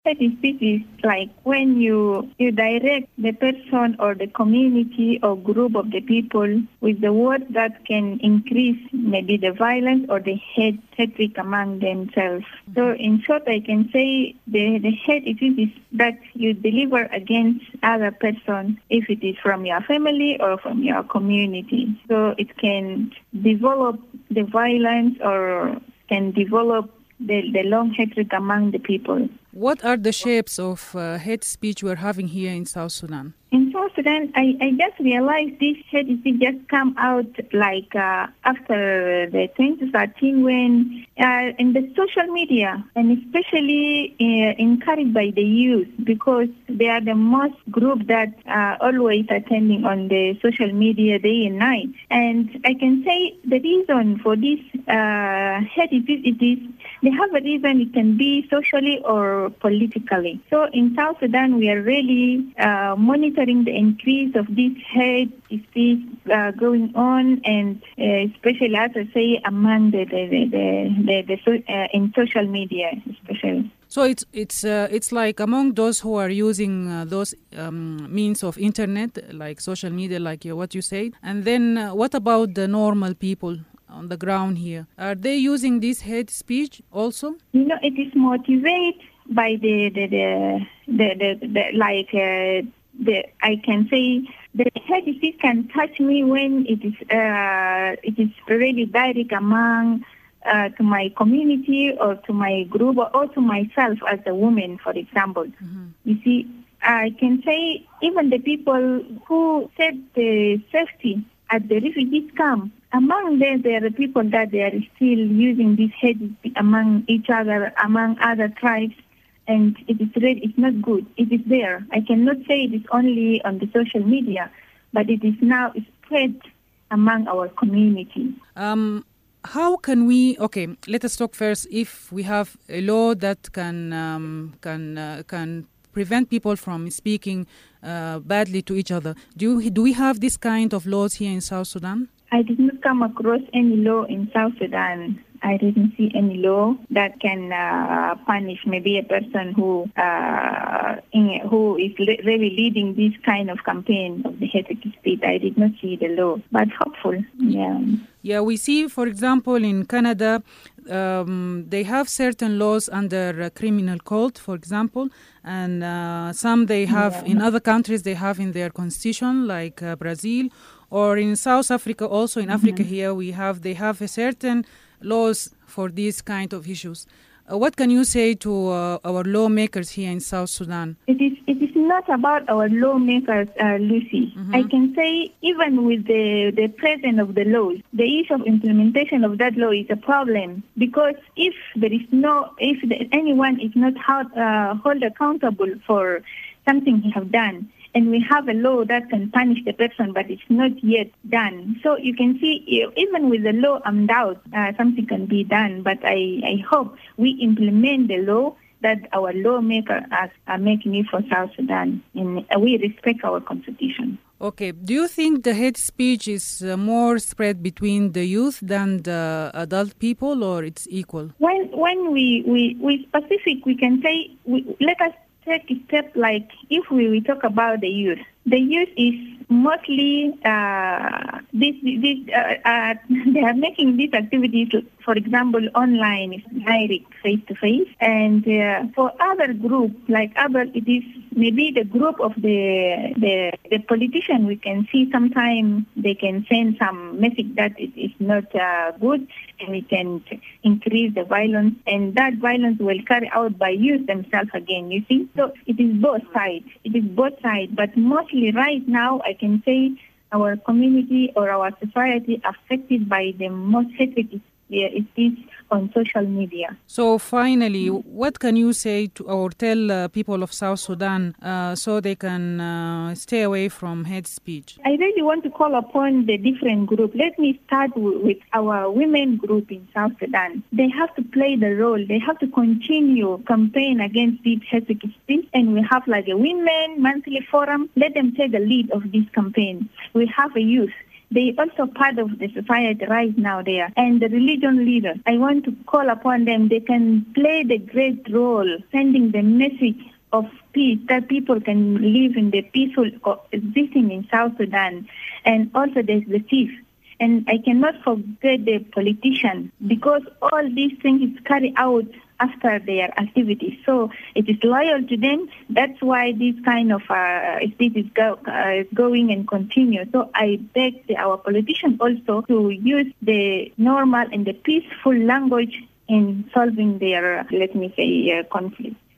Hate speech is like when you direct the person or the community or group of the people with the words that can increase maybe the violence or the hatred among themselves. So in short, I can say the hate speech is that you deliver against other person, if it is from your family or from your community. So it can develop the violence or can develop the long hatred among the people. What are the shapes of hate speech we're having here in South Sudan? In South Sudan, I just realized this hate speech just come out like after the 2013 when in the social media, and especially encouraged by the youth, because they are the most group that are always attending on the social media day and night. And I can say the reason for this hate speech is they have a reason. It can be socially or politically. So in South Sudan, we are really monitoring the increase of this hate speech going on, and especially, as I say, among in social media, especially. So it's like among those who are using those means of internet, like social media, like what you said. And then what about the normal people on the ground here? Are they using this hate speech also? It is motivated by I can say the hate speech can touch me when it is really direct among to my community or to my group or to myself as a woman, for example. Mm-hmm. You see, I can say even the people who set the safety at the refugees camp, among them there are people that they are still using this hate among each other, among other tribes. And it's not good. It is there. I cannot say it is only on the social media, but it is now spread among our community. How can we? Okay, let us talk first. If we have a law that can prevent people from speaking badly to each other, do we have this kind of laws here in South Sudan? I did not come across any law in South Sudan. I didn't see any law that can punish maybe a person who is really leading this kind of campaign of the hate speech. I did not see the law, but hopeful. Yeah. Yeah, we see, for example, in Canada, they have certain laws under criminal code, for example, and some they have in other countries. They have in their constitution, like Brazil, or in South Africa. Also in Africa here, they have a certain laws for these kind of issues. What can you say to our lawmakers here in South Sudan? It is not about our lawmakers, Lucy. Mm-hmm. I can say even with the presence of the laws, the issue of implementation of that law is a problem, because if anyone is not held accountable for something he have done, and we have a law that can punish the person, but it's not yet done. So you can see, even with the law, I'm doubt something can be done. But I hope we implement the law that our lawmakers are making it for South Sudan, and we respect our constitution. Okay. Do you think the hate speech is more spread between the youth than the adult people, or it's equal? When we specific, we can say, let us take a step, like if we talk about the youth. The youth is mostly they are making these activities, for example, online, direct, face-to-face. And for other groups, it is maybe the group of the politician. We can see sometimes they can send some message that it is not good, and it can increase the violence, and that violence will carry out by youth themselves again, you see. So it is both sides. But mostly right now, I can say our community or our society affected by the most hatred is on social media. So finally, what can you say to or tell people of South Sudan so they can stay away from hate speech? I really want to call upon the different groups. Let me start with our women group in South Sudan. They have to play the role. They have to continue campaign against this hate speech, and we have like a women monthly forum. Let them take the lead of this campaign. We have a youth. They also part of the society right now there. And the religion leaders, I want to call upon them. They can play the great role, sending the message of peace, that people can live in the peaceful existing in South Sudan. And also there's the chief. And I cannot forget the politician, because all these things is carried out after their activities. So it is loyal to them. That's why this kind of state is going and continue. So I beg our politicians also to use the normal and the peaceful language in solving their, conflict.